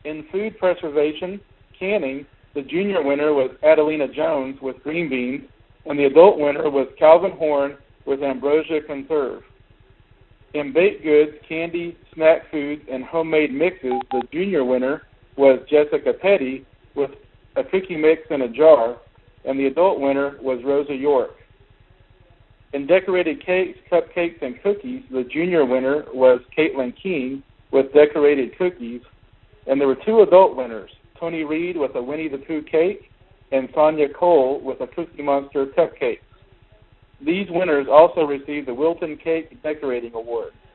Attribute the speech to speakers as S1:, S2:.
S1: In food preservation, canning, the junior winner was Adelina Jones with green beans, and the adult winner was Calvin Horn with ambrosia conserve. In baked goods, candy, snack foods, and homemade mixes, the junior winner was Jessica Petty with a cookie mix in a jar, and the adult winner was Rosa York. In decorated cakes, cupcakes, and cookies, the junior winner was Caitlin King with decorated cookies, and there were two adult winners, Tony Reed with a Winnie the Pooh cake and Sonia Cole with a Cookie Monster cupcake. These winners also received the Wilton Cake Decorating Award.